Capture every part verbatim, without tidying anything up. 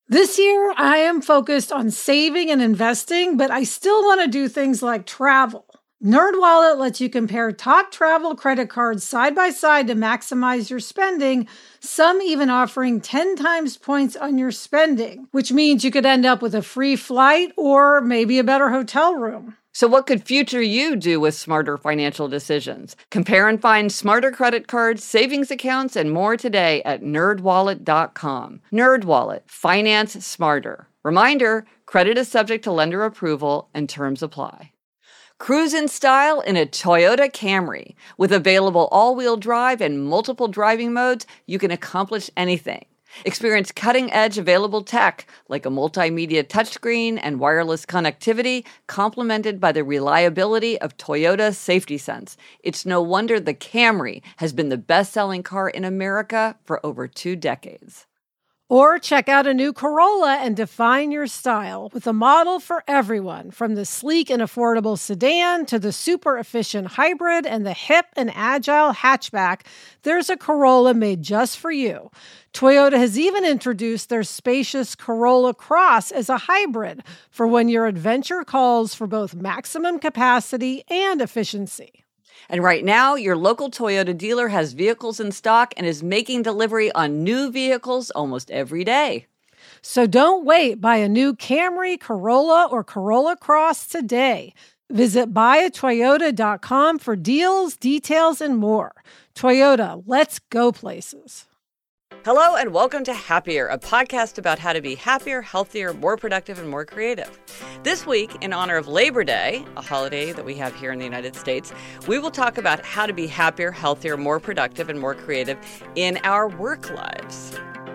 This year, I am focused on saving and investing, but I still want to do things like travel. NerdWallet lets you compare top travel credit cards side by side to maximize your spending, some even offering ten times points on your spending, which means you could end up with a free flight or maybe a better hotel room. So what could future you do with smarter financial decisions? Compare and find smarter credit cards, savings accounts, and more today at nerd wallet dot com. NerdWallet. Finance smarter. Reminder, credit is subject to lender approval and terms apply. Cruise in style in a Toyota Camry. With available all-wheel drive and multiple driving modes, you can accomplish anything. Experience cutting-edge available tech like a multimedia touchscreen and wireless connectivity, complemented by the reliability of Toyota Safety Sense. It's no wonder the Camry has been the best-selling car in America for over two decades. Or check out a new Corolla and define your style with a model for everyone, from the sleek and affordable sedan to the super efficient hybrid and the hip and agile hatchback. There's a Corolla made just for you. Toyota has even introduced their spacious Corolla Cross as a hybrid for when your adventure calls for both maximum capacity and efficiency. And right now, your local Toyota dealer has vehicles in stock and is making delivery on new vehicles almost every day. So don't wait. Buy a new Camry, Corolla, or Corolla Cross today. Visit buy a toyota dot com for deals, details, and more. Toyota, let's go places. Hello and welcome to Happier, a podcast about how to be happier, healthier, more productive, and more creative. This week, in honor of Labor Day, a holiday that we have here in the United States, we will talk about how to be happier, healthier, more productive, and more creative in our work lives.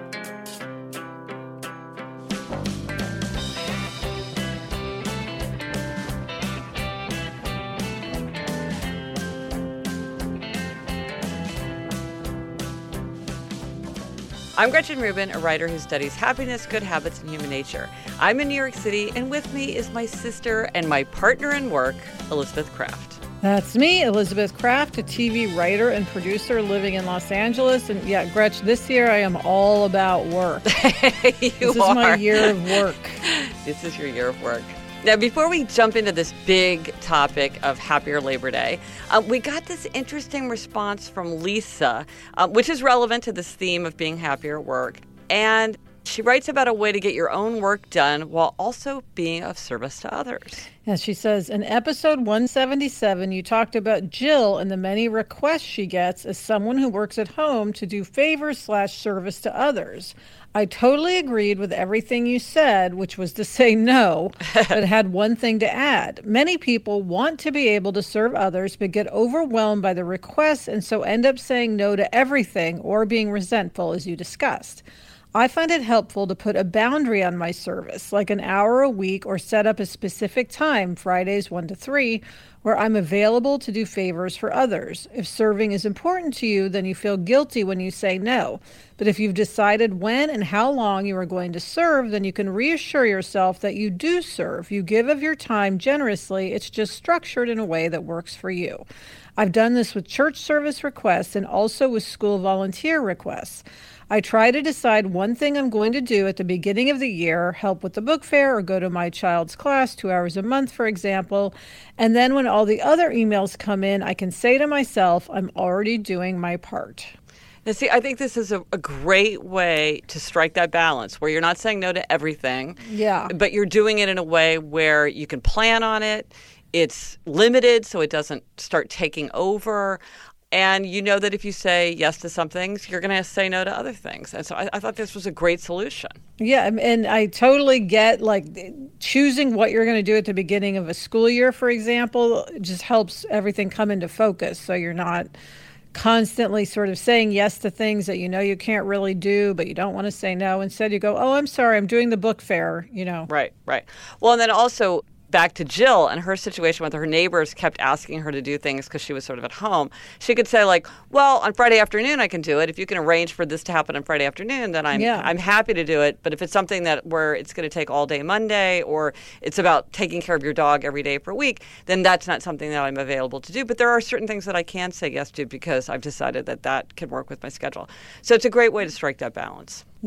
I'm Gretchen Rubin, a writer who studies happiness, good habits, and human nature. I'm in New York City, and with me is my sister and my partner in work, Elizabeth Craft. That's me, Elizabeth Craft, a T V writer and producer living in Los Angeles. And yeah, Gretch, this year I am all about work. you this is are. my year of work. This is your year of work. Now, before we jump into this big topic of Happier Labor Day, uh, we got this interesting response from Lisa, uh, which is relevant to this theme of being happier at work. And she writes about a way to get your own work done while also being of service to others. Yeah, she says, in episode one seventy-seven, you talked about Jill and the many requests she gets as someone who works at home to do favors slash service to others. I totally agreed with everything you said, which was to say no, but had one thing to add. Many people want to be able to serve others, but get overwhelmed by the requests and so end up saying no to everything or being resentful, as you discussed. I find it helpful to put a boundary on my service, like an hour a week, or set up a specific time, Fridays one to three, where I'm available to do favors for others. If serving is important to you, then you feel guilty when you say no. But if you've decided when and how long you are going to serve, then you can reassure yourself that you do serve. You give of your time generously. It's just structured in a way that works for you. I've done this with church service requests and also with school volunteer requests. I try to decide one thing I'm going to do at the beginning of the year, help with the book fair or go to my child's class two hours a month, for example. And then when all the other emails come in, I can say to myself, I'm already doing my part. Now, see, I think this is a, a great way to strike that balance where you're not saying no to everything, yeah, but you're doing it in a way where you can plan on it. It's limited so it doesn't start taking over. And you know that if you say yes to some things, you're going to say no to other things. And so I, I thought this was a great solution. Yeah, and I totally get, like, choosing what you're going to do at the beginning of a school year, for example, just helps everything come into focus. So you're not constantly sort of saying yes to things that you know you can't really do, but you don't want to say no. Instead, you go, oh, I'm sorry, I'm doing the book fair, you know. Right, right. Well, and then also back to Jill and her situation with her neighbors kept asking her to do things because she was sort of at home. She could say, like, well, on Friday afternoon I can do it. If you can arrange for this to happen on Friday afternoon, then I'm yeah. I'm happy to do it. But if it's something that where it's going to take all day Monday, or it's about taking care of your dog every day for a week, then that's not something that I'm available to do. But there are certain things that I can say yes to because I've decided that that can work with my schedule. So it's a great way to strike that balance. Yeah.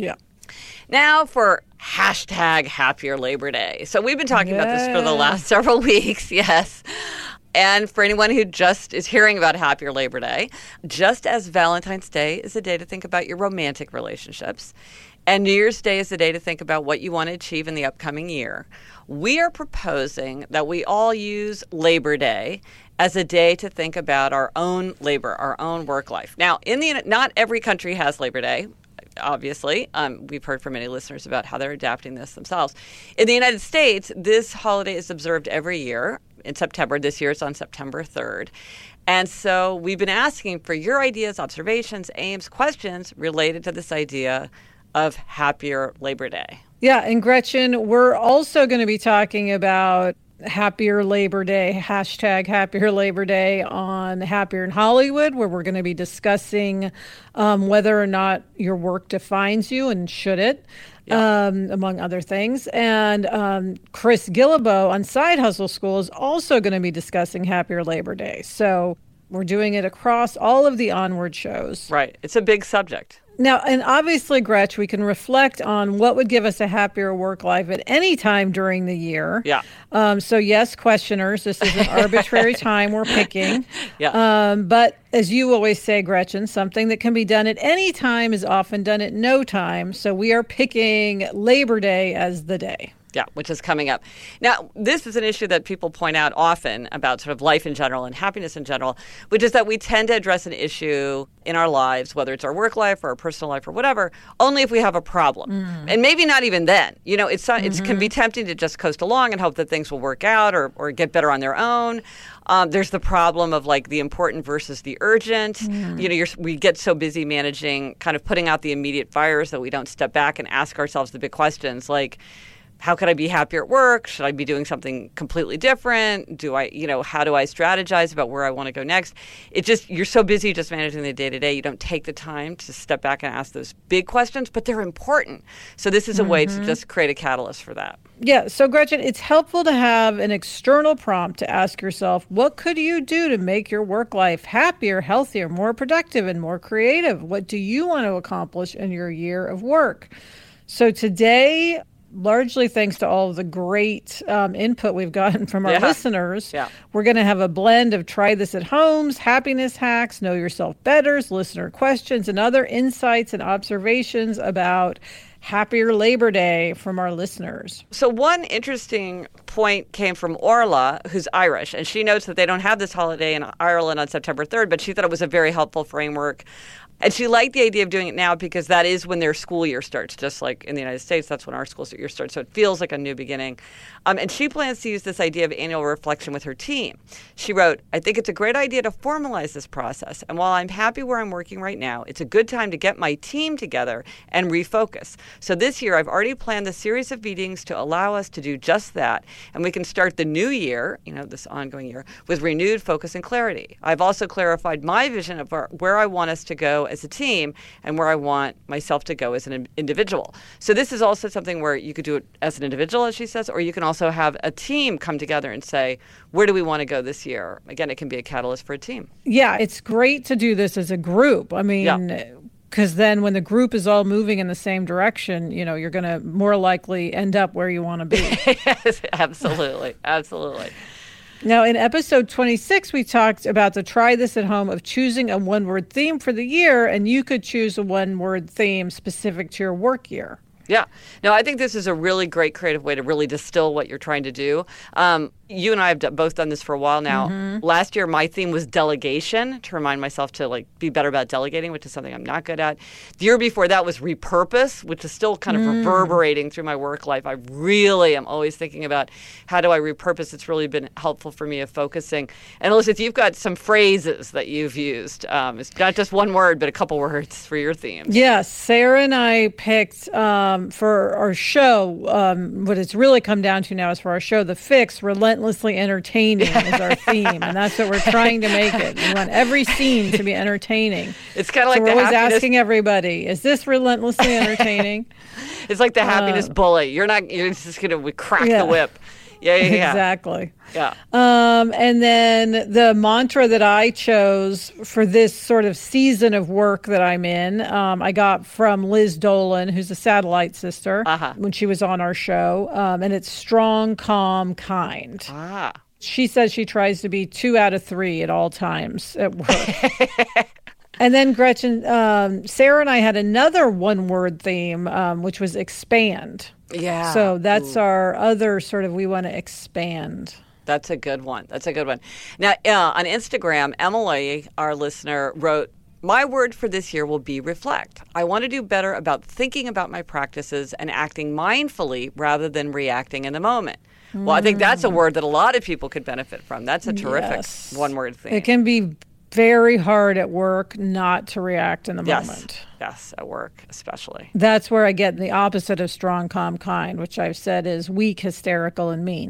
Now for hashtag Happier Labor Day. So we've been talking yeah. about this for the last several weeks, yes. And for anyone who just is hearing about Happier Labor Day, just as Valentine's Day is a day to think about your romantic relationships, and New Year's Day is the day to think about what you want to achieve in the upcoming year, we are proposing that we all use Labor Day as a day to think about our own labor, our own work life. Now, in the not every country has Labor Day. Obviously, um, we've heard from many listeners about how they're adapting this themselves. In the United States, this holiday is observed every year in September. This year it's on September third. And so we've been asking for your ideas, observations, aims, questions related to this idea of Happier Labor Day. Yeah, and Gretchen, we're also going to be talking about Happier Labor Day, hashtag Happier Labor Day on Happier in Hollywood, where we're going to be discussing um, whether or not your work defines you and should it, yeah. um, among other things. And um, Chris Guillebeau on Side Hustle School is also going to be discussing Happier Labor Day. So we're doing it across all of the Onward shows. Right. It's a big subject. Now, and obviously, Gretch, we can reflect on what would give us a happier work life at any time during the year. Yeah. Um, so, yes, questioners, this is an arbitrary time we're picking. Yeah. Um, but as you always say, Gretchen, something that can be done at any time is often done at no time. So we are picking Labor Day as the day. Yeah, which is coming up. Now, this is an issue that people point out often about sort of life in general and happiness in general, which is that we tend to address an issue in our lives, whether it's our work life or our personal life or whatever, only if we have a problem. Mm. And maybe not even then. You know, it's not, mm-hmm. it can be tempting to just coast along and hope that things will work out or, or get better on their own. Um, there's the problem of like the important versus the urgent. Mm. You know, you're, we get so busy managing, kind of putting out the immediate fires that we don't step back and ask ourselves the big questions like, how could I be happier at work? Should I be doing something completely different? Do I, you know, how do I strategize about where I want to go next? It just, you're so busy just managing the day-to-day, you don't take the time to step back and ask those big questions, but they're important. So this is a mm-hmm. way to just create a catalyst for that. Yeah. So Gretchen, it's helpful to have an external prompt to ask yourself, what could you do to make your work life happier, healthier, more productive, and more creative? What do you want to accomplish in your year of work? So today, largely thanks to all of the great um, input we've gotten from our yeah. listeners, yeah. we're going to have a blend of try this at homes, happiness hacks, know yourself betters, listener questions, and other insights and observations about Happier Labor Day from our listeners. So one interesting point came from Orla, who's Irish, and she notes that they don't have this holiday in Ireland on September third, but she thought it was a very helpful framework. And she liked the idea of doing it now because that is when their school year starts, just like in the United States, that's when our school year starts. So it feels like a new beginning. Um, and she plans to use this idea of annual reflection with her team. She wrote, I think it's a great idea to formalize this process. And while I'm happy where I'm working right now, it's a good time to get my team together and refocus. So this year, I've already planned a series of meetings to allow us to do just that. And we can start the new year, you know, this ongoing year, with renewed focus and clarity. I've also clarified my vision of our, where I want us to go as a team and where I want myself to go as an individual. So this is also something where you could do it as an individual, as she says, or you can also have a team come together and say, where do we want to go this year? Again, it can be a catalyst for a team. Yeah, it's great to do this as a group. I mean, yeah. Because then when the group is all moving in the same direction, you know, you're going to more likely end up where you want to be. Yes, absolutely. Absolutely. Now, in episode twenty-six, we talked about the try this at home of choosing a one-word theme for the year, and you could choose a one-word theme specific to your work year. Yeah. No, I think this is a really great creative way to really distill what you're trying to do. Um, you and I have d- both done this for a while now. Mm-hmm. Last year, my theme was delegation, to remind myself to like be better about delegating, which is something I'm not good at. The year before that was repurpose, which is still kind of mm. reverberating through my work life. I really am always thinking about how do I repurpose. It's really been helpful for me of focusing. And Elizabeth, you've got some phrases that you've used. Um, it's not just one word, but a couple words for your themes. Yes. Sarah and I picked um, for our show, um, what it's really come down to now is for our show, The Fix, relentlessly entertaining is our theme. And that's what we're trying to make it. We want every scene to be entertaining. It's kind of like so the we're always happiness... asking everybody, is this relentlessly entertaining? It's like the happiness uh, bully. You're not, you're just going to crack yeah. the whip. Yeah, yeah, yeah. Exactly. Yeah. Um, and then the mantra that I chose for this sort of season of work that I'm in, um, I got from Liz Dolan, who's a satellite sister, Uh-huh. when she was on our show. Um, and it's strong, calm, kind. Ah. She says she tries to be two out of three at all times at work. And then Gretchen, um, Sarah and I had another one-word theme, um, which was expand. Yeah. So that's Ooh. our other sort of, we want to expand. That's a good one. That's a good one. Now, uh, on Instagram, Emily, our listener, wrote, my word for this year will be reflect. I want to do better about thinking about my practices and acting mindfully rather than reacting in the moment. Well, I think that's a word that a lot of people could benefit from. That's a terrific Yes. one-word thing. It can be very hard at work not to react in the yes. moment. Yes, at work especially. That's where I get the opposite of strong, calm, kind, which I've said is weak, hysterical, and mean.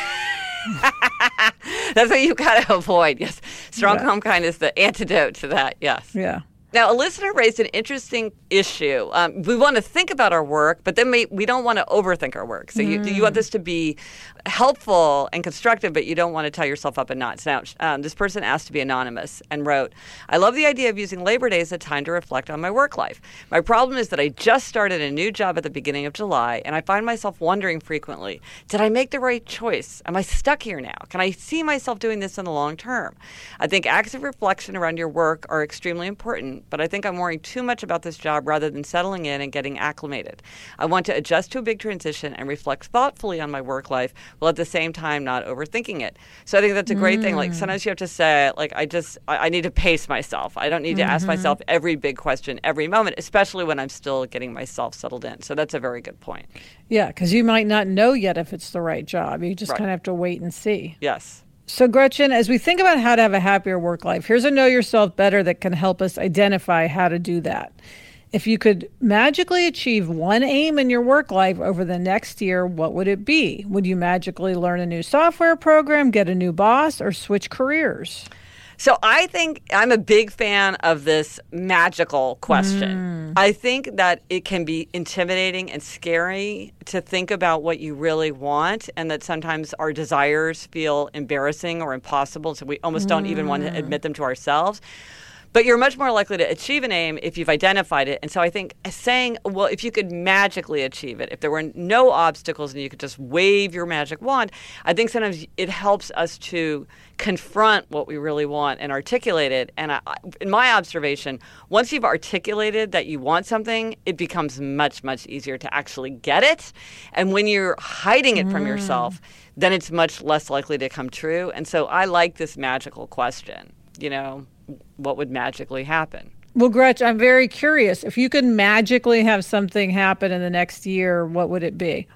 That's what you got to avoid. Yes. Strong, Yeah. calm, kind is the antidote to that. Yes. Yeah. Now, a listener raised an interesting issue. Um, we want to think about our work, but then we, we don't want to overthink our work. So you, you want this to be helpful and constructive, but you don't want to tie yourself up in knots. Now, um, this person asked to be anonymous and wrote, I love the idea of using Labor Day as a time to reflect on my work life. My problem is that I just started a new job at the beginning of July, and I find myself wondering frequently, did I make the right choice? Am I stuck here now? Can I see myself doing this in the long term? I think acts of reflection around your work are extremely important, but I think I'm worrying too much about this job rather than settling in and getting acclimated. I want to adjust to a big transition and reflect thoughtfully on my work life while at the same time not overthinking it. So I think that's a great mm. thing. Like sometimes you have to say, like, I just, I, I need to pace myself. I don't need to mm-hmm. ask myself every big question every moment, especially when I'm still getting myself settled in. So that's a very good point. Yeah, because you might not know yet if it's the right job. You just right. kind of have to wait and see. Yes. So, Gretchen, as we think about how to have a happier work life, here's a Know Yourself Better that can help us identify how to do that. If you could magically achieve one aim in your work life over the next year, what would it be? Would you magically learn a new software program, get a new boss, or switch careers? So I think I'm a big fan of this magical question. Mm. I think that it can be intimidating and scary to think about what you really want, and that sometimes our desires feel embarrassing or impossible, so we almost mm. don't even want to admit them to ourselves. But you're much more likely to achieve an aim if you've identified it. And so I think saying, well, if you could magically achieve it, if there were no obstacles and you could just wave your magic wand, I think sometimes it helps us to confront what we really want and articulate it. And I, in my observation, once you've articulated that you want something, it becomes much, much easier to actually get it. And when you're hiding it mm. from yourself, then it's much less likely to come true. And so I like this magical question, you know. What would magically happen? Well, Gretch, I'm very curious. If you could magically have something happen in the next year, what would it be?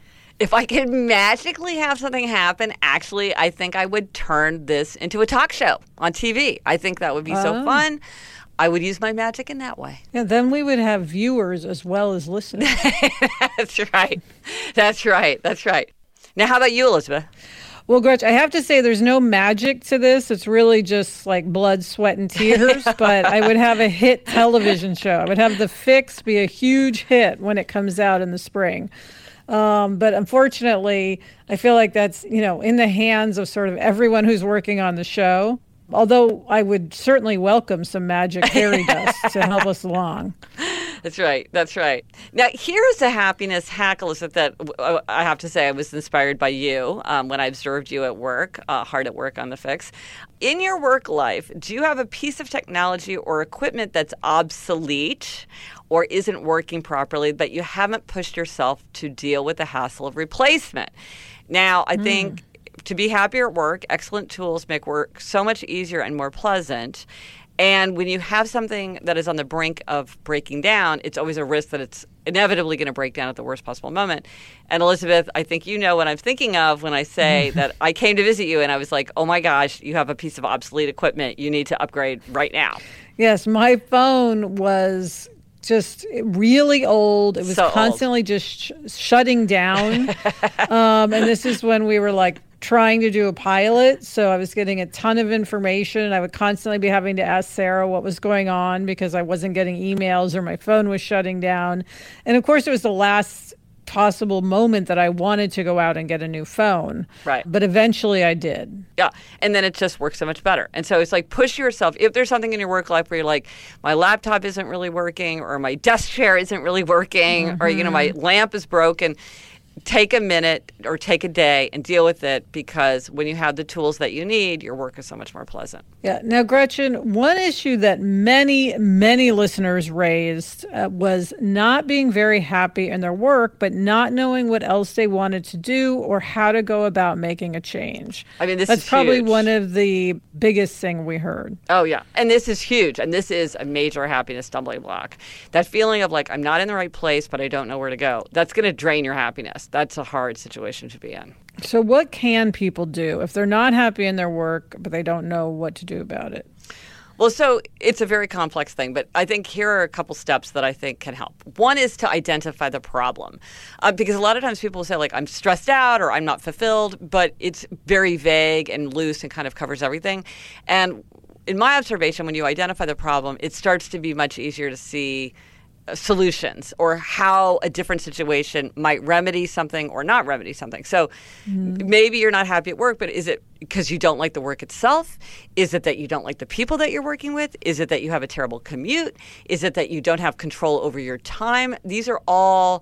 If I could magically have something happen, actually, I think I would turn this into a talk show on T V. I think that would be oh. so fun. I would use my magic in that way. Yeah, then we would have viewers as well as listeners. That's right. That's right. That's right. Now, how about you, Elizabeth? Well, Gretch, I have to say there's no magic to this. It's really just like blood, sweat, and tears. But I would have a hit television show. I would have The Fix be a huge hit when it comes out in the spring. Um, but unfortunately, I feel like that's, you know, in the hands of sort of everyone who's working on the show. Although I would certainly welcome some magic fairy dust to help us along. That's right. That's right. Now, here's a happiness hack, Elizabeth, that I have to say I was inspired by you um, when I observed you at work, uh, hard at work on The Fix. In your work life, do you have a piece of technology or equipment that's obsolete or isn't working properly, but you haven't pushed yourself to deal with the hassle of replacement? Now, I mm. think to be happier at work, excellent tools make work so much easier and more pleasant. And when you have something that is on the brink of breaking down, it's always a risk that it's inevitably going to break down at the worst possible moment. And Elizabeth, I think you know what I'm thinking of when I say that I came to visit you and I was like, oh my gosh, you have a piece of obsolete equipment. You need to upgrade right now. Yes, my phone was just really old. It was so constantly old. just sh- shutting down. um, and this is when we were like, trying to do a pilot, so I was getting a ton of information. I would constantly be having to ask Sarah what was going on because I wasn't getting emails or my phone was shutting down. And of course, it was the last possible moment that I wanted to go out and get a new phone. Right. But eventually I did. Yeah. And then it just works so much better. And so it's like push yourself. If there's something in your work life where you're like, my laptop isn't really working, or my desk chair isn't really working, mm-hmm. or, you know, my lamp is broken, take a minute or take a day and deal with it, because when you have the tools that you need, your work is so much more pleasant. Yeah. Now, Gretchen, one issue that many, many listeners raised uh, was not being very happy in their work, but not knowing what else they wanted to do or how to go about making a change. I mean, this That's is probably huge. one of the biggest thing we heard. Oh, yeah. And this is huge. And this is a major happiness stumbling block. That feeling of like, I'm not in the right place, but I don't know where to go. That's going to drain your happiness. That's a hard situation to be in. So what can people do if they're not happy in their work, but they don't know what to do about it? Well, so it's a very complex thing, but I think here are a couple steps that I think can help. One is to identify the problem, uh, because a lot of times people will say, like, I'm stressed out or I'm not fulfilled, but it's very vague and loose and kind of covers everything. And in my observation, when you identify the problem, it starts to be much easier to see solutions or how a different situation might remedy something or not remedy something. So mm-hmm. maybe you're not happy at work, but is it because you don't like the work itself? Is it that you don't like the people that you're working with? Is it that you have a terrible commute? Is it that you don't have control over your time? These are all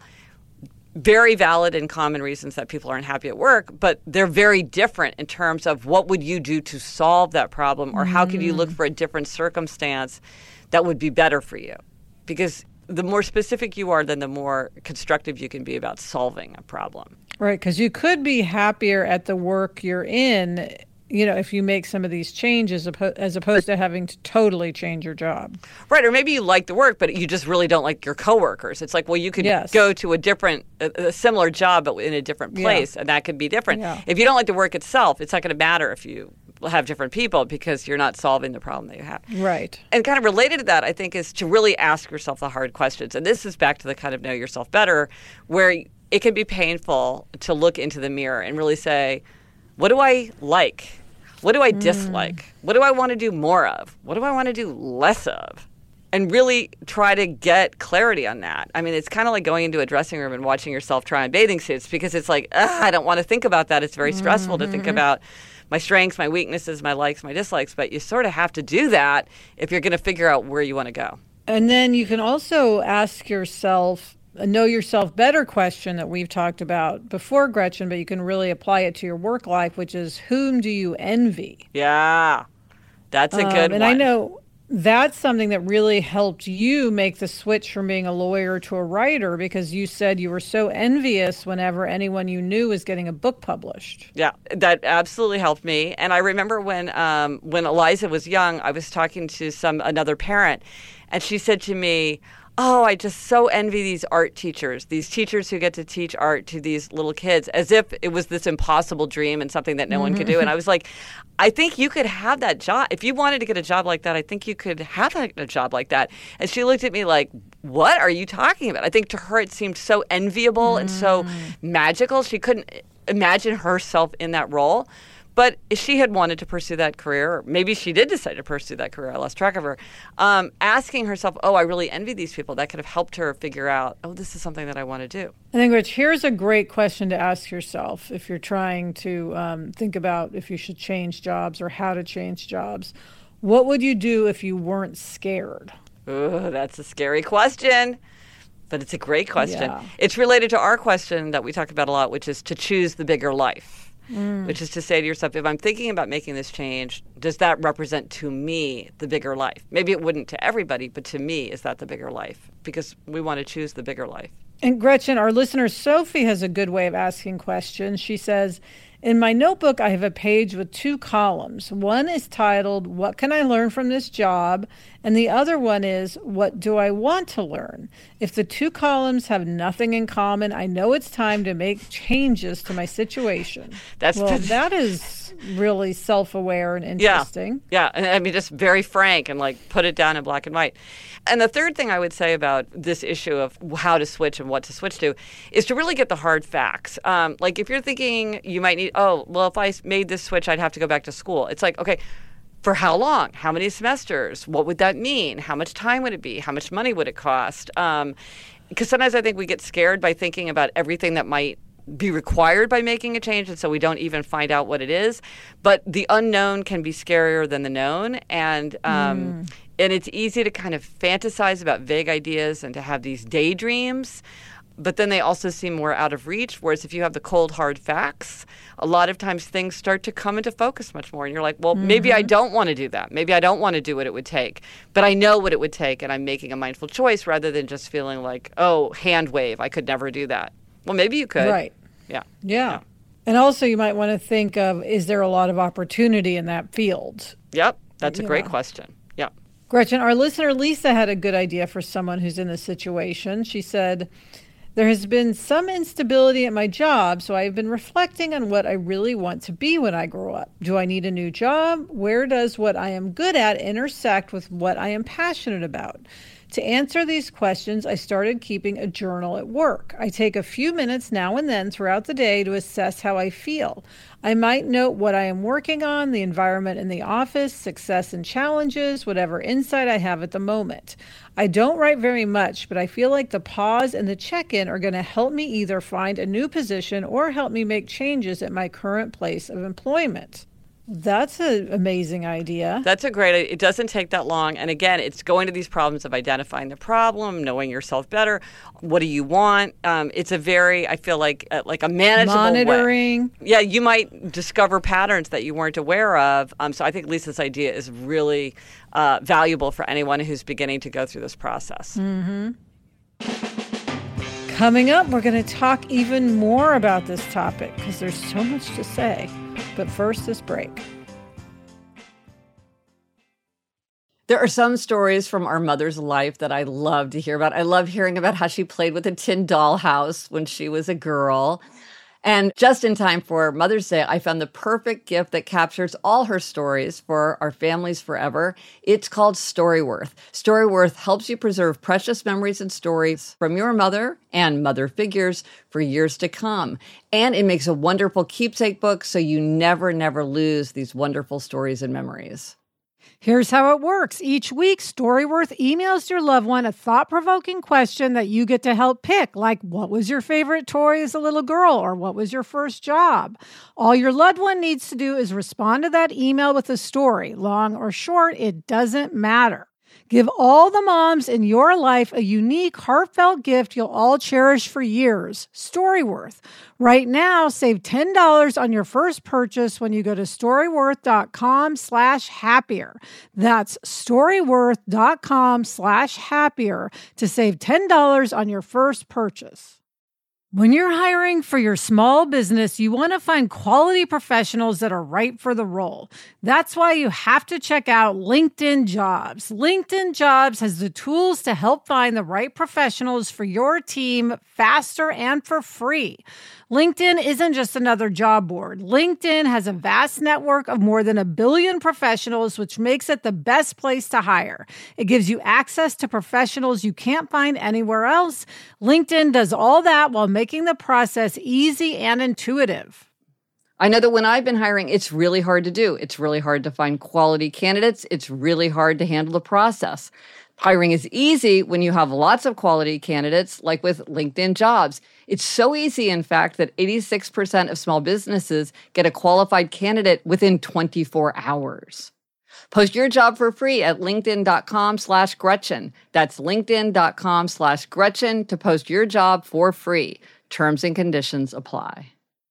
very valid and common reasons that people aren't happy at work, but they're very different in terms of what would you do to solve that problem, or mm-hmm. how could you look for a different circumstance that would be better for you? Because the more specific you are, then the more constructive you can be about solving a problem. Right, because you could be happier at the work you're in, you know, if you make some of these changes as opposed to having to totally change your job. Right, or maybe you like the work, but you just really don't like your coworkers. It's like, well, you could yes. go to a different, a, a similar job, but in a different place, yeah. and that could be different. Yeah. If you don't like the work itself, it's not going to matter if you have different people, because you're not solving the problem that you have. Right. And kind of related to that, I think, is to really ask yourself the hard questions. And this is back to the kind of know yourself better, where it can be painful to look into the mirror and really say, what do I like? What do I mm. dislike? What do I want to do more of? What do I want to do less of? And really try to get clarity on that. I mean, it's kind of like going into a dressing room and watching yourself try on bathing suits, because it's like, I don't want to think about that. It's very stressful mm-hmm. to think about my strengths, my weaknesses, my likes, my dislikes. But you sort of have to do that if you're going to figure out where you want to go. And then you can also ask yourself a know yourself better question that we've talked about before, Gretchen, but you can really apply it to your work life, which is, whom do you envy? Yeah, that's a good um, and one. And I know that's something that really helped you make the switch from being a lawyer to a writer, because you said you were so envious whenever anyone you knew was getting a book published. Yeah, that absolutely helped me. And I remember when um, when Eliza was young, I was talking to some another parent, and she said to me, oh, I just so envy these art teachers, these teachers who get to teach art to these little kids, as if it was this impossible dream and something that no mm-hmm. one could do. And I was like, I think you could have that job. If you wanted to get a job like that, I think you could have a job like that. And she looked at me like, what are you talking about? I think to her it seemed so enviable mm. and so magical. She couldn't imagine herself in that role. But if she had wanted to pursue that career, or maybe she did decide to pursue that career, I lost track of her, um, asking herself, oh, I really envy these people, that could have helped her figure out, oh, this is something that I want to do. I think, Rich, here's a great question to ask yourself if you're trying to um, think about if you should change jobs or how to change jobs. What would you do if you weren't scared? Ooh, that's a scary question. But it's a great question. Yeah. It's related to our question that we talk about a lot, which is to choose the bigger life. Mm. Which is to say to yourself, if I'm thinking about making this change, does that represent to me the bigger life? Maybe it wouldn't to everybody, but to me, is that the bigger life? Because we want to choose the bigger life. And Gretchen, our listener Sophie has a good way of asking questions. She says, in my notebook, I have a page with two columns. One is titled, what can I learn from this job? And the other one is, what do I want to learn? If the two columns have nothing in common, I know it's time to make changes to my situation. That's well, that is really self-aware and interesting. Yeah, yeah. I mean, just very frank and like put it down in black and white. And the third thing I would say about this issue of how to switch and what to switch to is to really get the hard facts. Um, like if you're thinking you might need, oh, well, if I made this switch, I'd have to go back to school. It's like, okay, for how long? How many semesters? What would that mean? How much time would it be? How much money would it cost? Um, because sometimes I think we get scared by thinking about everything that might be required by making a change, and so we don't even find out what it is. But the unknown can be scarier than the known, and um, mm. and it's easy to kind of fantasize about vague ideas and to have these daydreams, but then they also seem more out of reach. Whereas if you have the cold, hard facts, a lot of times things start to come into focus much more, and you're like, well, mm-hmm. maybe I don't want to do that. Maybe I don't want to do what it would take, but I know what it would take, and I'm making a mindful choice rather than just feeling like, oh, hand wave, I could never do that. Well, maybe you could. Right. Yeah. Yeah. Yeah. And also you might want to think of, is there a lot of opportunity in that field? Yep. That's a you great know. question. Yeah. Gretchen, our listener Lisa had a good idea for someone who's in this situation. She said, there has been some instability at my job, so I've been reflecting on what I really want to be when I grow up. Do I need a new job? Where does what I am good at intersect with what I am passionate about? To answer these questions, I started keeping a journal at work. I take a few minutes now and then throughout the day to assess how I feel. I might note what I am working on, the environment in the office, success and challenges, whatever insight I have at the moment. I don't write very much, but I feel like the pause and the check-in are going to help me either find a new position or help me make changes at my current place of employment. That's an amazing idea. That's a great idea. It doesn't take that long. And again, it's going to these problems of identifying the problem, knowing yourself better. What do you want? Um, it's a very, I feel like, uh, like a manageable Monitoring. way. Yeah, you might discover patterns that you weren't aware of. Um, so I think Lisa's idea is really uh, valuable for anyone who's beginning to go through this process. Mm-hmm. Coming up, we're going to talk even more about this topic because there's so much to say. But first, this break. There are some stories from our mother's life that I love to hear about. I love hearing about how she played with a tin dollhouse when she was a girl. And just in time for Mother's Day, I found the perfect gift that captures all her stories for our families forever. It's called Storyworth. Storyworth helps you preserve precious memories and stories from your mother and mother figures for years to come. And it makes a wonderful keepsake book so you never, never lose these wonderful stories and memories. Here's how it works. Each week, Storyworth emails your loved one a thought-provoking question that you get to help pick, like what was your favorite toy as a little girl or what was your first job? All your loved one needs to do is respond to that email with a story. Long or short, it doesn't matter. Give all the moms in your life a unique, heartfelt gift you'll all cherish for years. Storyworth. Right now, save ten dollars on your first purchase when you go to storyworth.com slash happier. That's storyworth.com slash happier to save ten dollars on your first purchase. When you're hiring for your small business, you want to find quality professionals that are right for the role. That's why you have to check out LinkedIn Jobs. LinkedIn Jobs has the tools to help find the right professionals for your team faster and for free. LinkedIn isn't just another job board. LinkedIn has a vast network of more than a billion professionals, which makes it the best place to hire. It gives you access to professionals you can't find anywhere else. LinkedIn does all that while making the process easy and intuitive. I know that when I've been hiring, it's really hard to do. It's really hard to find quality candidates. It's really hard to handle the process. Hiring is easy when you have lots of quality candidates, like with LinkedIn Jobs. It's so easy, in fact, that eighty-six percent of small businesses get a qualified candidate within twenty-four hours. Post your job for free at linkedin.com slash Gretchen. That's linkedin.com slash Gretchen to post your job for free. Terms and conditions apply.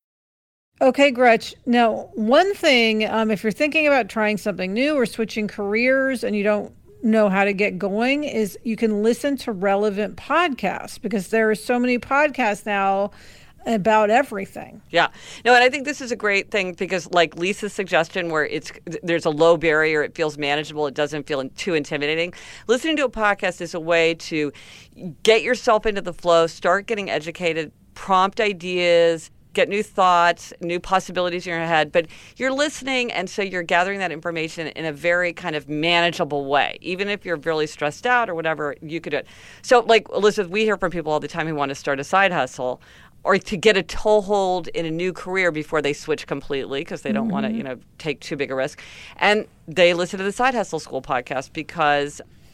Okay, Gretch. Now, one thing, um, if you're thinking about trying something new or switching careers and you don't know how to get going, is you can listen to relevant podcasts because there are so many podcasts now about everything. Yeah. No, and I think this is a great thing because like Lisa's suggestion where it's there's a low barrier, it feels manageable, it doesn't feel too intimidating. Listening to a podcast is a way to get yourself into the flow, start getting educated, prompt ideas, get new thoughts, new possibilities in your head, but you're listening, and so you're gathering that information in a very kind of manageable way. Even if you're really stressed out or whatever, you could do it. So, like, Elizabeth, we hear from people all the time who want to start a side hustle or to get a toehold in a new career before they switch completely because they don't mm-hmm. want to, you know, take too big a risk. And they listen to the Side Hustle School podcast because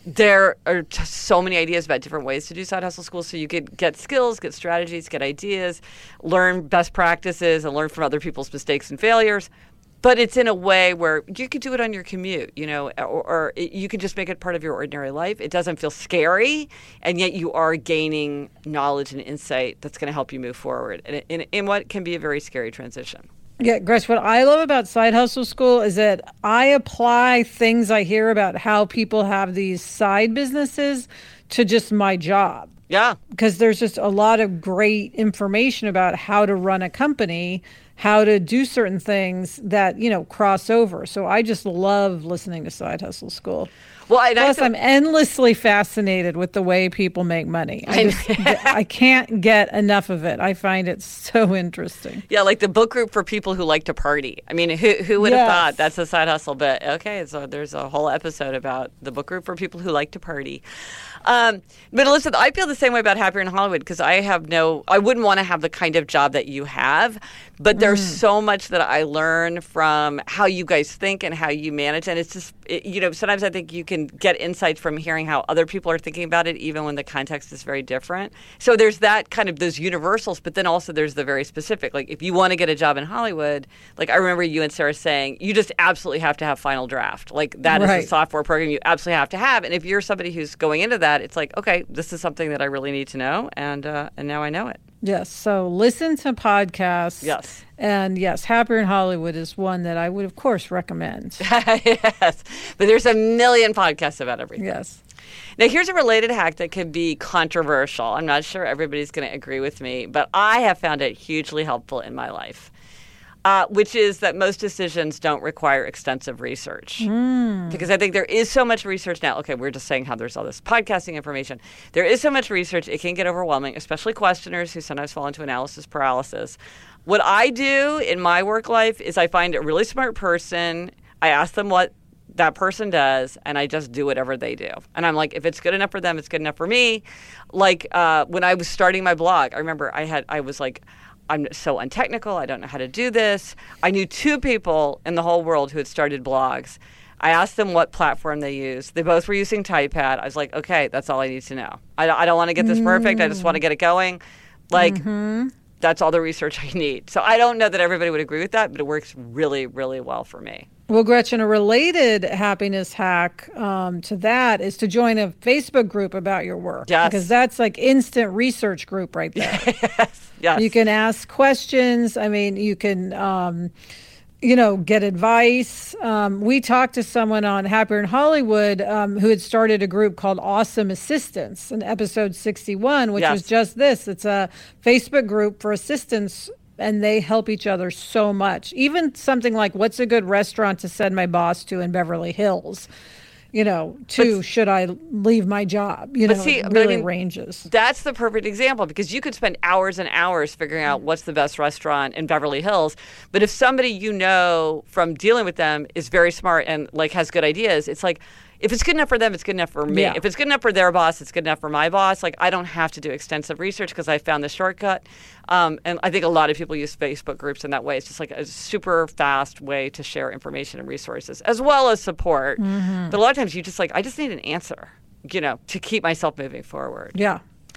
there are t- so many ideas about different ways to do side hustle school. So you could get skills, get strategies, get ideas, learn best practices, and learn from other people's mistakes and failures. But it's in a way where you could do it on your commute, you know, or, or you can just make it part of your ordinary life. It doesn't feel scary, and yet you are gaining knowledge and insight that's going to help you move forward in, in, in what can be a very scary transition. Yeah, Grace, what I love about Side Hustle School is that I apply things I hear about how people have these side businesses to just my job. Yeah. Because there's just a lot of great information about how to run a company, how to do certain things that, you know, cross over. So I just love listening to Side Hustle School. Well, I, Plus, I I'm endlessly fascinated with the way people make money. I, just, I can't get enough of it. I find it so interesting. Yeah, like the book group for people who like to party. I mean, who who would Yes. have thought that's a side hustle? But okay, so there's a whole episode about the book group for people who like to party. Um, but listen, I feel the same way about Happier in Hollywood because I have no, I wouldn't want to have the kind of job that you have, but there's mm. so much that I learn from how you guys think and how you manage. And it's just, it, you know, sometimes I think you can get insights from hearing how other people are thinking about it, even when the context is very different. So there's that kind of those universals, but then also there's the very specific. Like if you want to get a job in Hollywood, like I remember you and Sarah saying, you just absolutely have to have Final Draft. Like that right. is a software program you absolutely have to have. And if you're somebody who's going into that, it's like, okay, this is something that I really need to know, and uh, and now I know it. Yes, so listen to podcasts. Yes. And yes, Happier in Hollywood is one that I would, of course, recommend. Yes, but there's a million podcasts about everything. Yes. Now, here's a related hack that could be controversial. I'm not sure everybody's going to agree with me, but I have found it hugely helpful in my life. Uh, which is that most decisions don't require extensive research. Mm. Because I think there is so much research now. Okay, we're just saying how there's all this podcasting information. There is so much research, it can get overwhelming, especially questioners who sometimes fall into analysis paralysis. What I do in my work life is I find a really smart person, I ask them what that person does, and I just do whatever they do. And I'm like, if it's good enough for them, it's good enough for me. Like uh, when I was starting my blog, I remember I had I was like, I'm so untechnical. I don't know how to do this. I knew two people in the whole world who had started blogs. I asked them what platform they used. They both were using Typepad. I was like, okay, that's all I need to know. I, I don't want to get this perfect. I just want to get it going. Like, mm-hmm. that's all the research I need. So I don't know that everybody would agree with that, but it works really, really well for me. Well, Gretchen, a related happiness hack um, to that is to join a Facebook group about your work. Yes. Because that's like instant research group right there. Yes. Yes. You can ask questions. I mean, you can, um, you know, get advice. Um, we talked to someone on Happier in Hollywood um, who had started a group called Awesome Assistants in episode sixty-one, which yes. was just this. It's a Facebook group for assistants, and they help each other so much. Even something like, what's a good restaurant to send my boss to in Beverly Hills? You know, to but, should I leave my job? You know, see, it really I mean, ranges. That's the perfect example because you could spend hours and hours figuring out what's the best restaurant in Beverly Hills. But if somebody you know from dealing with them is very smart and like has good ideas, it's like, if it's good enough for them, it's good enough for me. Yeah. If it's good enough for their boss, it's good enough for my boss. Like, I don't have to do extensive research because I found the shortcut. Um, and I think a lot of people use Facebook groups in that way. It's just like a super fast way to share information and resources as well as support. Mm-hmm. But a lot of times you just like, I just need an answer, you know, to keep myself moving forward. Yeah.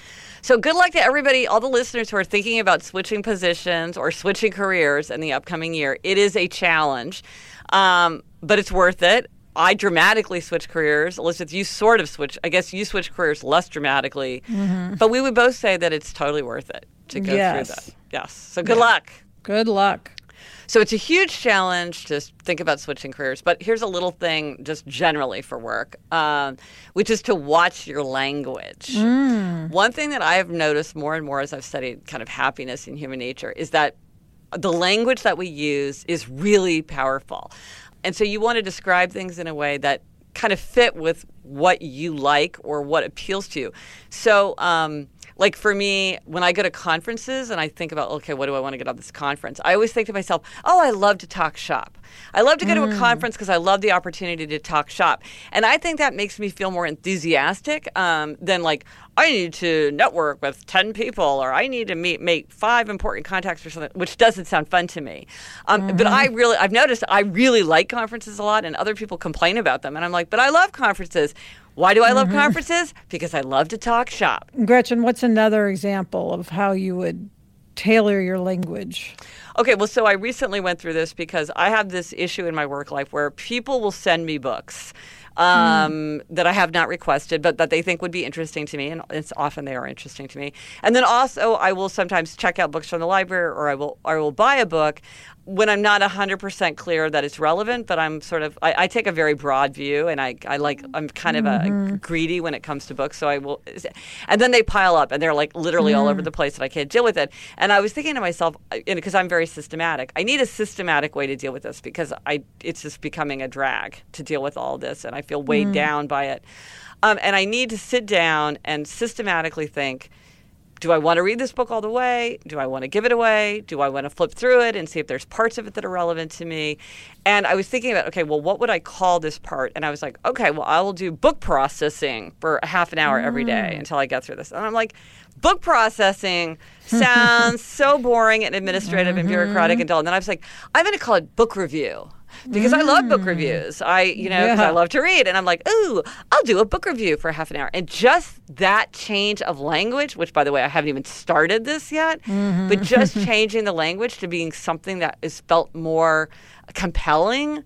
So good luck to everybody, all the listeners who are thinking about switching positions or switching careers in the upcoming year. It is a challenge, um, but it's worth it. I dramatically switched careers. Elizabeth, you sort of switched. I guess you switched careers less dramatically. Mm-hmm. But we would both say that it's totally worth it to go yes. through that. Yes. So good yeah. luck. Good luck. So it's a huge challenge to think about switching careers. But here's a little thing just generally for work, um, which is to watch your language. Mm. One thing that I have noticed more and more as I've studied kind of happiness in human nature is that the language that we use is really powerful. And so you want to describe things in a way that kind of fit with what you like or what appeals to you. So, um, like for me, when I go to conferences and I think about, okay, what do I want to get out of this conference? I always think to myself, oh, I love to talk shop. I love to go mm. to a conference because I love the opportunity to talk shop. And I think that makes me feel more enthusiastic um, than like, I need to network with ten people or I need to meet make five important contacts or something, which doesn't sound fun to me. Um, mm-hmm. But I really, I've noticed I really like conferences a lot and other people complain about them. And I'm like, but I love conferences. Why do I love mm-hmm. conferences? Because I love to talk shop. Gretchen, what's another example of how you would tailor your language? Okay, well, so I recently went through this because I have this issue in my work life where people will send me books um, mm. that I have not requested, but that they think would be interesting to me, and it's often they are interesting to me. And then also, I will sometimes check out books from the library, or I will, or I will buy a book when I'm not one hundred percent clear that it's relevant, but I'm sort of, I, I take a very broad view, and I, I like, I'm kind of mm-hmm. a greedy when it comes to books, so I will, and then they pile up, and they're like literally mm. all over the place, and I can't deal with it. And I was thinking to myself, because I'm very systematic, I need a systematic way to deal with this, because I, it's just becoming a drag to deal with all this, and I feel weighed mm. down by it. Um, and I need to sit down and systematically think, do I want to read this book all the way? Do I want to give it away? Do I want to flip through it and see if there's parts of it that are relevant to me? And I was thinking about, okay, well, what would I call this part? And I was like, okay, well, I will do book processing for a half an hour mm. every day until I get through this. And I'm like, book processing sounds so boring and administrative mm-hmm. and bureaucratic and dull. And then I was like, I'm going to call it book review. Because mm. I love book reviews. I, you know, because yeah. I love to read. And I'm like, ooh, I'll do a book review for half an hour. And just that change of language, which, by the way, I haven't even started this yet, mm-hmm. but just changing the language to being something that is felt more compelling,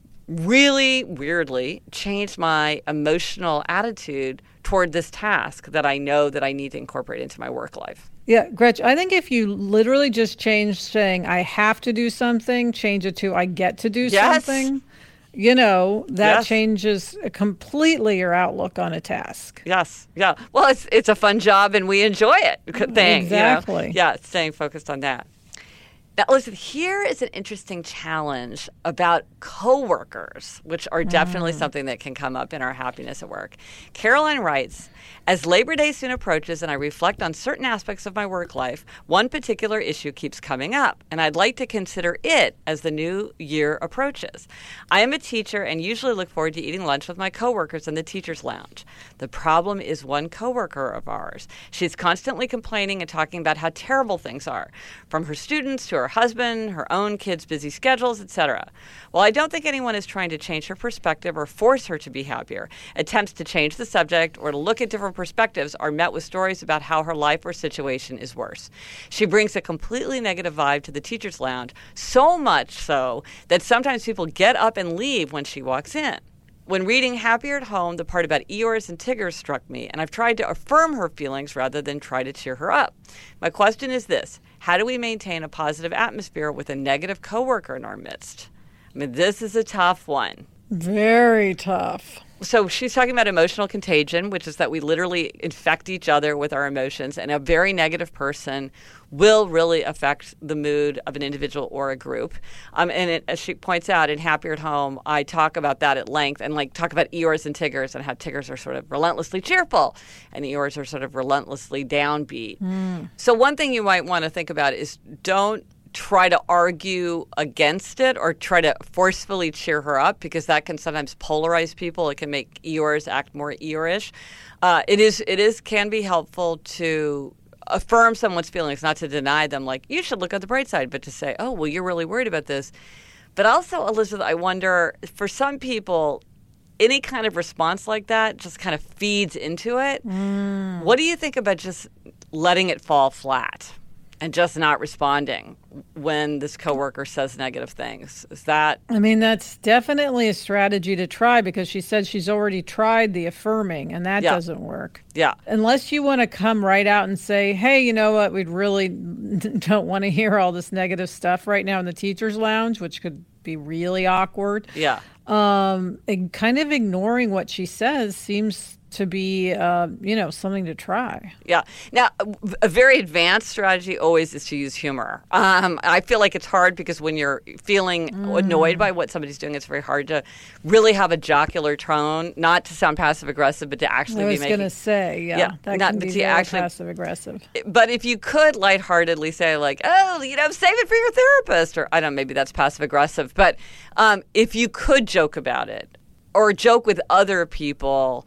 really, weirdly, changed my emotional attitude toward this task that I know that I need to incorporate into my work life. Yeah, Gretchen, I think if you literally just change saying I have to do something, change it to I get to do yes. something, you know, that yes. changes completely your outlook on a task. Yes. Yeah. Well, it's it's a fun job and we enjoy it thing. Exactly. You know? Yeah, staying focused on that. Now, listen, here is an interesting challenge about coworkers, which are definitely mm. something that can come up in our happiness at work. Caroline writes, as Labor Day soon approaches and I reflect on certain aspects of my work life, one particular issue keeps coming up, and I'd like to consider it as the new year approaches. I am a teacher and usually look forward to eating lunch with my coworkers in the teacher's lounge. The problem is one coworker of ours. She's constantly complaining and talking about how terrible things are, from her students to her husband, her own kids' busy schedules, et cetera. While I don't think anyone is trying to change her perspective or force her to be happier, attempts to change the subject or to look at different perspectives are met with stories about how her life or situation is worse. She brings a completely negative vibe to the teacher's lounge, so much so that sometimes people get up and leave when she walks in. When reading Happier at Home, the part about Eeyores and Tigger struck me, and I've tried to affirm her feelings rather than try to cheer her up. My question is this: how do we maintain a positive atmosphere with a negative coworker in our midst? I mean, this is a tough one. Very tough. So she's talking about emotional contagion, which is that we literally infect each other with our emotions, and a very negative person will really affect the mood of an individual or a group. Um, and it, as she points out in Happier at Home, I talk about that at length and like talk about Eeyores and Tiggers and how Tiggers are sort of relentlessly cheerful and Eeyores are sort of relentlessly downbeat. Mm. So one thing you might want to think about is don't try to argue against it or try to forcefully cheer her up, because that can sometimes polarize people. It can make Eeyores act more Eeyore-ish. Uh, it is, it is, can be helpful to affirm someone's feelings, not to deny them, like, you should look at the bright side, but to say, oh, well, you're really worried about this. But also, Elizabeth, I wonder, for some people, any kind of response like that just kind of feeds into it. Mm. What do you think about just letting it fall flat and just not responding when this coworker says negative things? Is that... I mean, that's definitely a strategy to try, because she said she's already tried the affirming, and that yeah. doesn't work. Yeah. Unless you want to come right out and say, hey, you know what, we really don't want to hear all this negative stuff right now in the teacher's lounge, which could be really awkward. Yeah. Um, and kind of ignoring what she says seems to be, uh, you know, something to try. Yeah. Now, a very advanced strategy always is to use humor. Um, I feel like it's hard because when you're feeling mm. annoyed by what somebody's doing, it's very hard to really have a jocular tone, not to sound passive-aggressive, but to actually I be making... I was going to say, yeah, yeah that not, can be but very actually, passive-aggressive. But if you could lightheartedly say, like, oh, you know, save it for your therapist, or I don't know, maybe that's passive-aggressive, but um, if you could joke about it or joke with other people,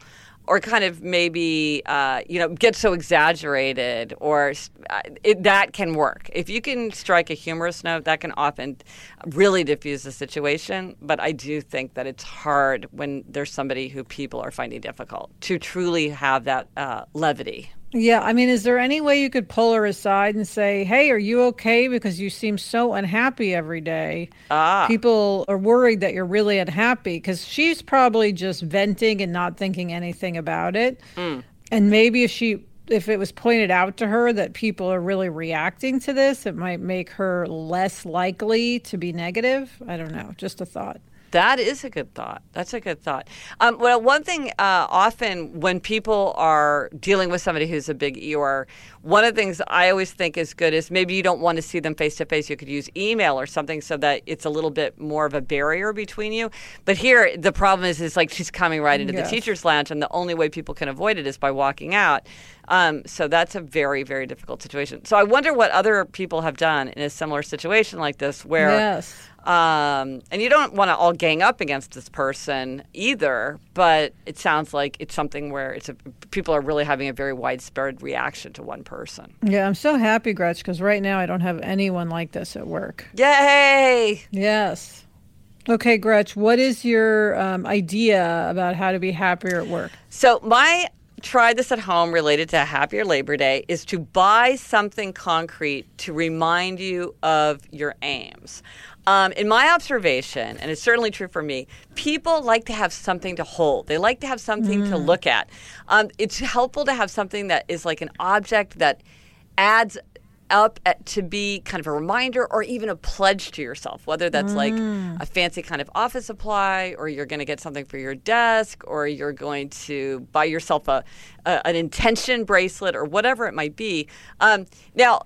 or kind of maybe, uh, you know, get so exaggerated, or uh, it, that can work. If you can strike a humorous note, that can often really diffuse the situation. But I do think that it's hard when there's somebody who people are finding difficult to truly have that uh, levity. Yeah, I mean, is there any way you could pull her aside and say, hey, are you okay? Because you seem so unhappy every day. Ah. People are worried that you're really unhappy because she's probably just venting and not thinking anything about it. Mm. And maybe if she, if it was pointed out to her that people are really reacting to this, it might make her less likely to be negative. I don't know, just a thought. That is a good thought. That's a good thought. Um, well, one thing uh, often when people are dealing with somebody who's a big Eeyore, one of the things I always think is good is maybe you don't want to see them face to face. You could use email or something so that it's a little bit more of a barrier between you. But here, the problem is, is like she's coming right into Yes. the teacher's lounge, and the only way people can avoid it is by walking out. Um, so that's a very, very difficult situation. So I wonder what other people have done in a similar situation like this where... Yes. Um, and you don't want to all gang up against this person either, but it sounds like it's something where it's a, people are really having a very widespread reaction to one person. Yeah, I'm so happy, Gretch, because right now I don't have anyone like this at work. Yay! Yes. Okay, Gretch, what is your um, idea about how to be happier at work? So my try this at home related to a happier Labor Day is to buy something concrete to remind you of your aims. Um, in my observation, and it's certainly true for me, people like to have something to hold. They like to have something mm. to look at. Um, it's helpful to have something that is like an object that adds up at, to be kind of a reminder or even a pledge to yourself, whether that's mm. like a fancy kind of office supply, or you're going to get something for your desk, or you're going to buy yourself a, a an intention bracelet, or whatever it might be. Um, now,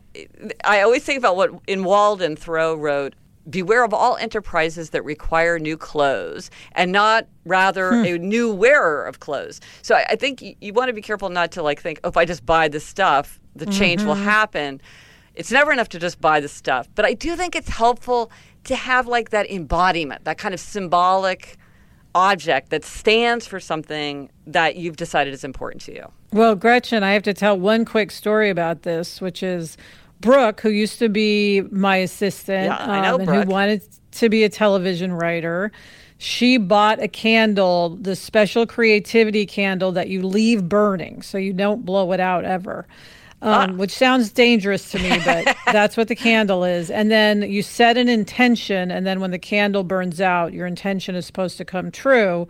I always think about what in Walden Thoreau wrote, beware of all enterprises that require new clothes, and not rather hmm. a new wearer of clothes. So I, I think you, you want to be careful not to like think, oh, if I just buy this stuff, the change mm-hmm. will happen. It's never enough to just buy the stuff. But I do think it's helpful to have like that embodiment, that kind of symbolic object that stands for something that you've decided is important to you. Well, Gretchen, I have to tell one quick story about this, which is Brooke, who used to be my assistant, yeah, I know um, and Brooke. who wanted to be a television writer, she bought a candle, the special creativity candle that you leave burning so you don't blow it out ever, um, ah. which sounds dangerous to me, but that's what the candle is. And then you set an intention, and then when the candle burns out, your intention is supposed to come true.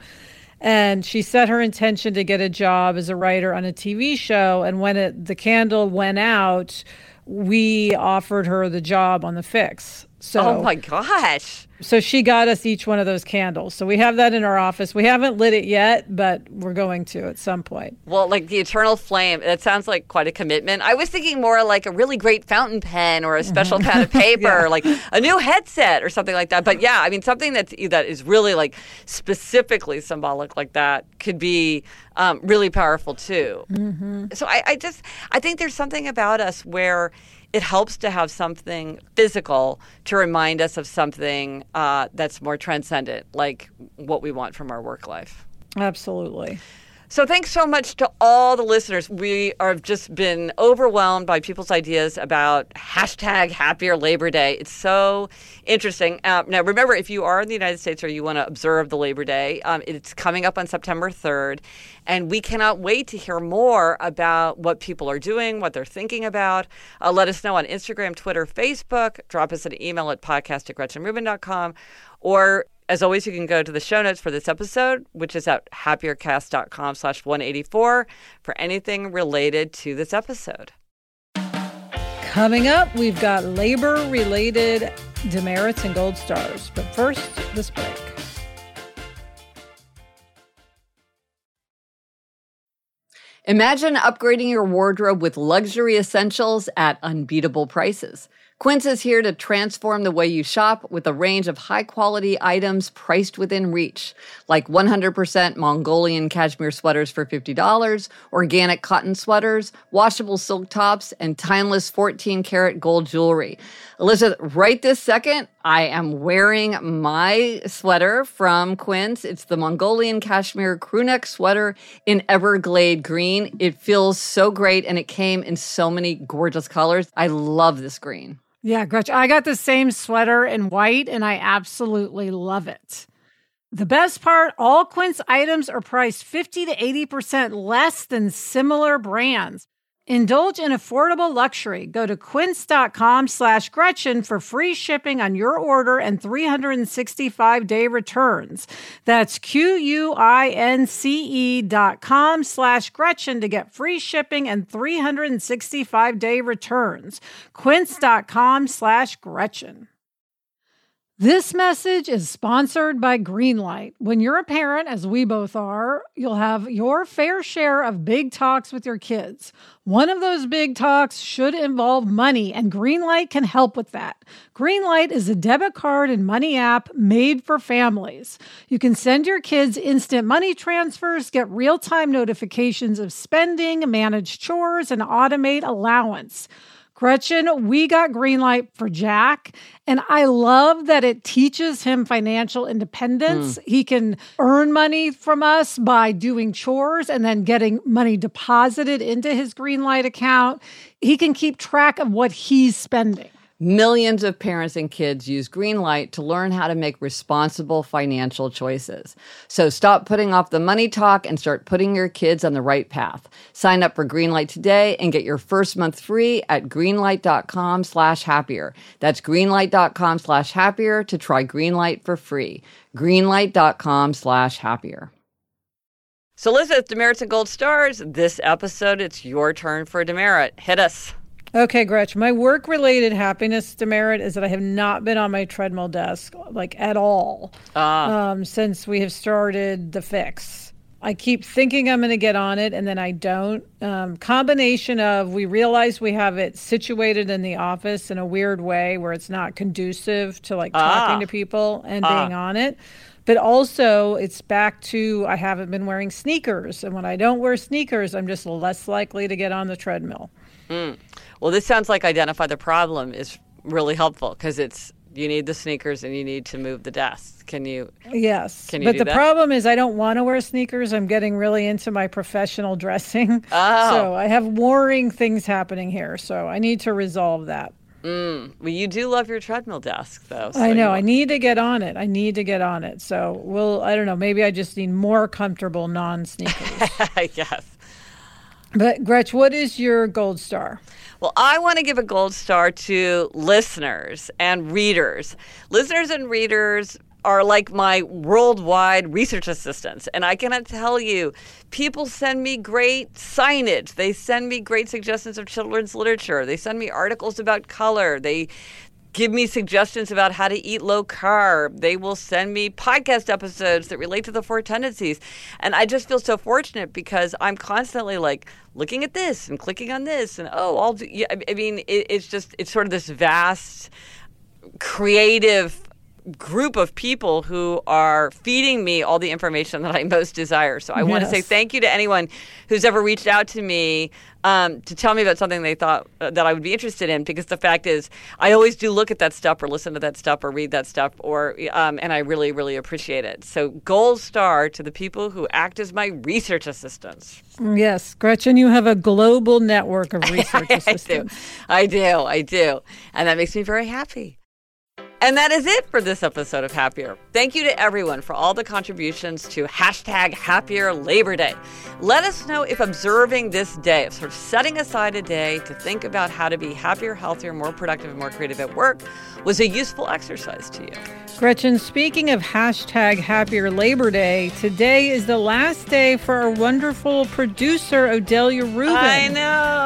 And she set her intention to get a job as a writer on a T V show, and when it, the candle went out, we offered her the job on The Fix. So, oh my gosh. So she got us each one of those candles. So we have that in our office. We haven't lit it yet, but we're going to at some point. Well, like the eternal flame, that sounds like quite a commitment. I was thinking more like a really great fountain pen or a special pad of paper, yeah. like a new headset or something like that. But yeah, I mean, something that's, that is really like specifically symbolic like that could be um, really powerful too. Mm-hmm. So I, I just, I think there's something about us where it helps to have something physical to remind us of something uh, that's more transcendent, like what we want from our work life. Absolutely. So thanks so much to all the listeners. We have just been overwhelmed by people's ideas about hashtag Happier Labor Day. It's so interesting. Uh, now, remember, if you are in the United States or you want to observe the Labor Day, um, it's coming up on September third. And we cannot wait to hear more about what people are doing, what they're thinking about. Uh, let us know on Instagram, Twitter, Facebook. Drop us an email at podcast at gretchen rubin dot com. Or as always, you can go to the show notes for this episode, which is at happiercast.com slash 184 for anything related to this episode. Coming up, we've got labor-related demerits and gold stars. But first, this break. Imagine upgrading your wardrobe with luxury essentials at unbeatable prices. Quince is here to transform the way you shop with a range of high-quality items priced within reach, like one hundred percent Mongolian cashmere sweaters for fifty dollars, organic cotton sweaters, washable silk tops, and timeless fourteen karat gold jewelry. Elizabeth, right this second, I am wearing my sweater from Quince. It's the Mongolian cashmere crewneck sweater in Everglade green. It feels so great, and it came in so many gorgeous colors. I love this green. Yeah, Gretchen, I got the same sweater in white, and I absolutely love it. The best part, all Quince items are priced fifty to eighty percent less than similar brands. Indulge in affordable luxury. Go to quince.com slash Gretchen for free shipping on your order and three hundred sixty-five day returns. That's Q-U-I-N-C-E dot com slash Gretchen to get free shipping and three hundred sixty-five day returns. Quince.com slash Gretchen. This message is sponsored by Greenlight. When you're a parent, as we both are, you'll have your fair share of big talks with your kids. One of those big talks should involve money, and Greenlight can help with that. Greenlight is a debit card and money app made for families. You can send your kids instant money transfers, get real-time notifications of spending, manage chores, and automate allowance. Gretchen, we got Greenlight for Jack, and I love that it teaches him financial independence. Mm. He can earn money from us by doing chores and then getting money deposited into his Greenlight account. He can keep track of what he's spending. Millions of parents and kids use Greenlight to learn how to make responsible financial choices. So stop putting off the money talk and start putting your kids on the right path. Sign up for Greenlight today and get your first month free at greenlight.com slash happier. That's greenlight.com slash happier to try Greenlight for free. Greenlight.com slash happier. So Elizabeth, demerits and gold stars. This episode, it's your turn for a demerit. Hit us. Okay, Gretchen, my work-related happiness demerit is that I have not been on my treadmill desk, like, at all, ah. um, since we have started the fix. I keep thinking I'm going to get on it, and then I don't. Um, combination of we realize we have it situated in the office in a weird way where it's not conducive to, like, talking ah. to people and ah. being on it. But also, it's back to I haven't been wearing sneakers. And when I don't wear sneakers, I'm just less likely to get on the treadmill. Mm. Well, this sounds like identify the problem is really helpful because it's you need the sneakers and you need to move the desk. Can you? Yes. Can you but do the that? problem is I don't want to wear sneakers. I'm getting really into my professional dressing. Oh. So I have warring things happening here. So I need to resolve that. Mm. Well, you do love your treadmill desk, though. So I know. you... I need to get on it. I need to get on it. So we'll, I don't know, maybe I just need more comfortable non-sneakers. Yes. But Gretch, what is your gold star? Well, I want to give a gold star to listeners and readers. Listeners and readers are like my worldwide research assistants. And I cannot tell you, people send me great signage. They send me great suggestions of children's literature. They send me articles about color. They give me suggestions about how to eat low carb. They will send me podcast episodes that relate to the four tendencies. And I just feel so fortunate because I'm constantly like looking at this and clicking on this and, oh, I'll do, yeah, I mean, it, it's just, it's sort of this vast creative group of people who are feeding me all the information that I most desire. So I yes. want to say thank you to anyone who's ever reached out to me um, to tell me about something they thought uh, that I would be interested in, because the fact is I always do look at that stuff or listen to that stuff or read that stuff, or um, and I really, really appreciate it. So gold star to the people who act as my research assistants. Yes, Gretchen, you have a global network of research assistants. I do. I do. I do. And that makes me very happy. And that is it for this episode of Happier. Thank you to everyone for all the contributions to hashtag Happier Labor Day. Let us know if observing this day, of sort of setting aside a day to think about how to be happier, healthier, more productive, and more creative at work, was a useful exercise to you. Gretchen, speaking of hashtag Happier Labor Day, today is the last day for our wonderful producer, Odelia Rubin. I know.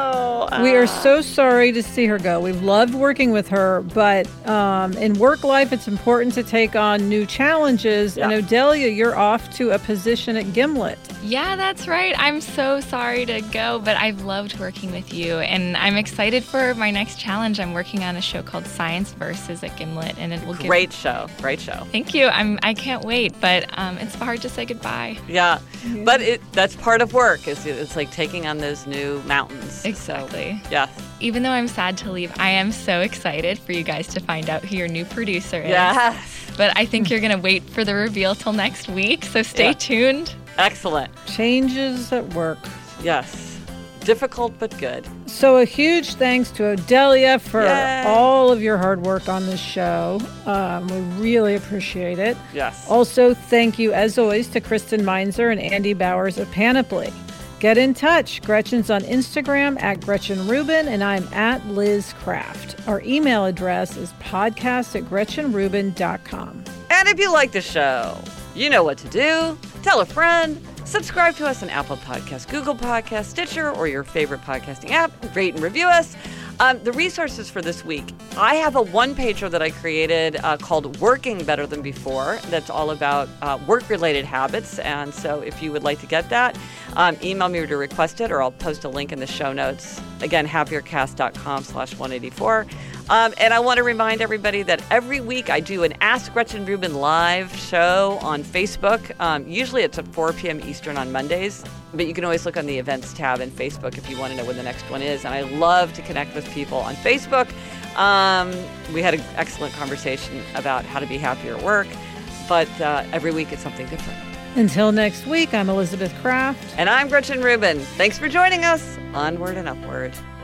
know. Uh, We are so sorry to see her go. We've loved working with her, but um, in work life, it's important to take on new challenges. Yeah. And Odelia, you're off to a position at Gimlet. Yeah, that's right. I'm so sorry to go, but I've loved working with you, and I'm excited for my next challenge. I'm working on a show called Science Versus at Gimlet, and it will give... Great show. Great show. Thank you. I'm. I can't wait, but um, it's hard to say goodbye. Yeah, but it that's part of work. Is it's like taking on those new mountains. Exactly. So, yeah. Even though I'm sad to leave, I am so excited for you guys to find out who your new producer is. Yes. But I think you're going to wait for the reveal till next week, so stay Yeah. tuned. Excellent. Changes at work. Yes. Difficult but good. So a huge thanks to Odelia for Yay. all of your hard work on this show. Um, we really appreciate it. Yes. Also, thank you, as always, to Kristen Meinzer and Andy Bowers of Panoply. Get in touch. Gretchen's on Instagram at Gretchen Rubin, and I'm at Liz Craft. Our email address is podcast at gretchen rubin dot com. And if you like the show, you know what to do. Tell a friend. Subscribe to us on Apple Podcasts, Google Podcasts, Stitcher, or your favorite podcasting app. Rate and review us. Um, the resources for this week, I have a one-pager that I created uh, called Working Better Than Before. That's all about uh, work-related habits. And so if you would like to get that, um, email me to request it, or I'll post a link in the show notes. Again, happiercast.com slash 184. Um, and I want to remind everybody that every week I do an Ask Gretchen Rubin live show on Facebook. Um, usually it's at four p.m. Eastern on Mondays, but you can always look on the events tab in Facebook if you want to know when the next one is. And I love to connect with people on Facebook. Um, we had an excellent conversation about how to be happier at work, but uh, every week it's something different. Until next week, I'm Elizabeth Craft. And I'm Gretchen Rubin. Thanks for joining us. Onward and upward.